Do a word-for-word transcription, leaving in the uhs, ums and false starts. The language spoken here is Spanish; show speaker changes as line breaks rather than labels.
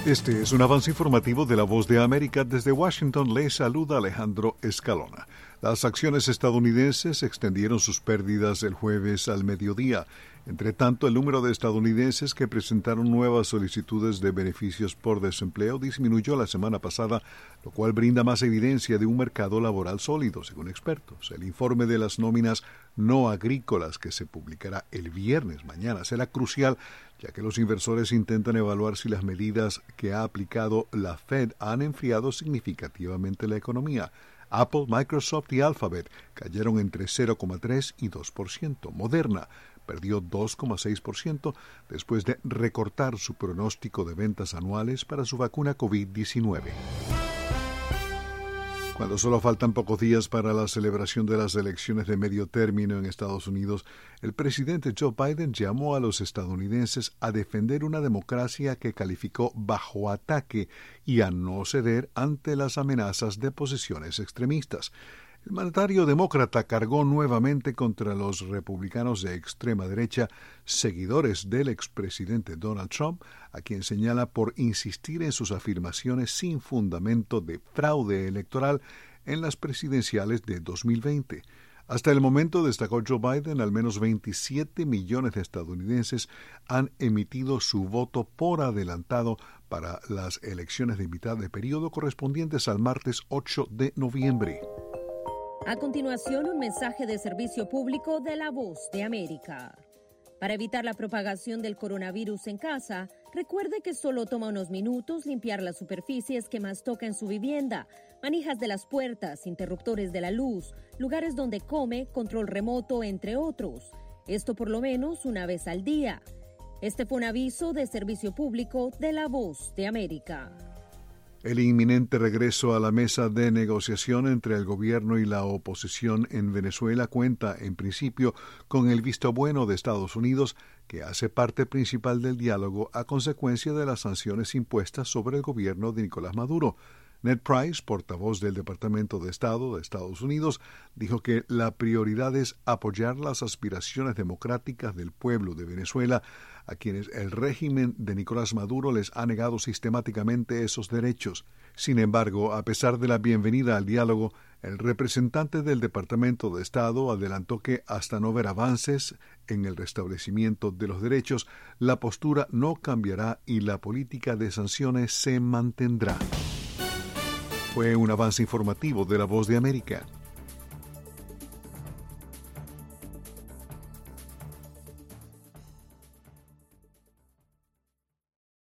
Este es un avance informativo de La Voz de América. Desde Washington le saluda Alejandro Escalona. Las acciones estadounidenses extendieron sus pérdidas el jueves al mediodía. Entre tanto, el número de estadounidenses que presentaron nuevas solicitudes de beneficios por desempleo disminuyó la semana pasada, lo cual brinda más evidencia de un mercado laboral sólido, según expertos. El informe de las nóminas no agrícolas que se publicará el viernes mañana será crucial, ya que los inversores intentan evaluar si las medidas que ha aplicado la Fed han enfriado significativamente la economía. Apple, Microsoft y Alphabet cayeron entre cero coma tres y dos por ciento. Moderna perdió dos coma seis por ciento después de recortar su pronóstico de ventas anuales para su vacuna COVID diecinueve. Cuando solo faltan pocos días para la celebración de las elecciones de medio término en Estados Unidos, el presidente Joe Biden llamó a los estadounidenses a defender una democracia que calificó bajo ataque y a no ceder ante las amenazas de posiciones extremistas. El mandatario demócrata cargó nuevamente contra los republicanos de extrema derecha, seguidores del expresidente Donald Trump, a quien señala por insistir en sus afirmaciones sin fundamento de fraude electoral en las presidenciales de dos mil veinte. Hasta el momento, destacó Joe Biden, al menos veintisiete millones de estadounidenses han emitido su voto por adelantado para las elecciones de mitad de periodo correspondientes al martes ocho de noviembre.
A continuación, un mensaje de servicio público de La Voz de América. Para evitar la propagación del coronavirus en casa, recuerde que solo toma unos minutos limpiar las superficies que más toca en su vivienda, manijas de las puertas, interruptores de la luz, lugares donde come, control remoto, entre otros. Esto por lo menos una vez al día. Este fue un aviso de servicio público de La Voz de América.
El inminente regreso a la mesa de negociación entre el gobierno y la oposición en Venezuela cuenta, en principio, con el visto bueno de Estados Unidos, que hace parte principal del diálogo a consecuencia de las sanciones impuestas sobre el gobierno de Nicolás Maduro. Ned Price, portavoz del Departamento de Estado de Estados Unidos, dijo que la prioridad es apoyar las aspiraciones democráticas del pueblo de Venezuela, a quienes el régimen de Nicolás Maduro les ha negado sistemáticamente esos derechos. Sin embargo, a pesar de la bienvenida al diálogo, el representante del Departamento de Estado adelantó que hasta no ver avances en el restablecimiento de los derechos, la postura no cambiará y la política de sanciones se mantendrá. Fue un avance informativo de La Voz de América.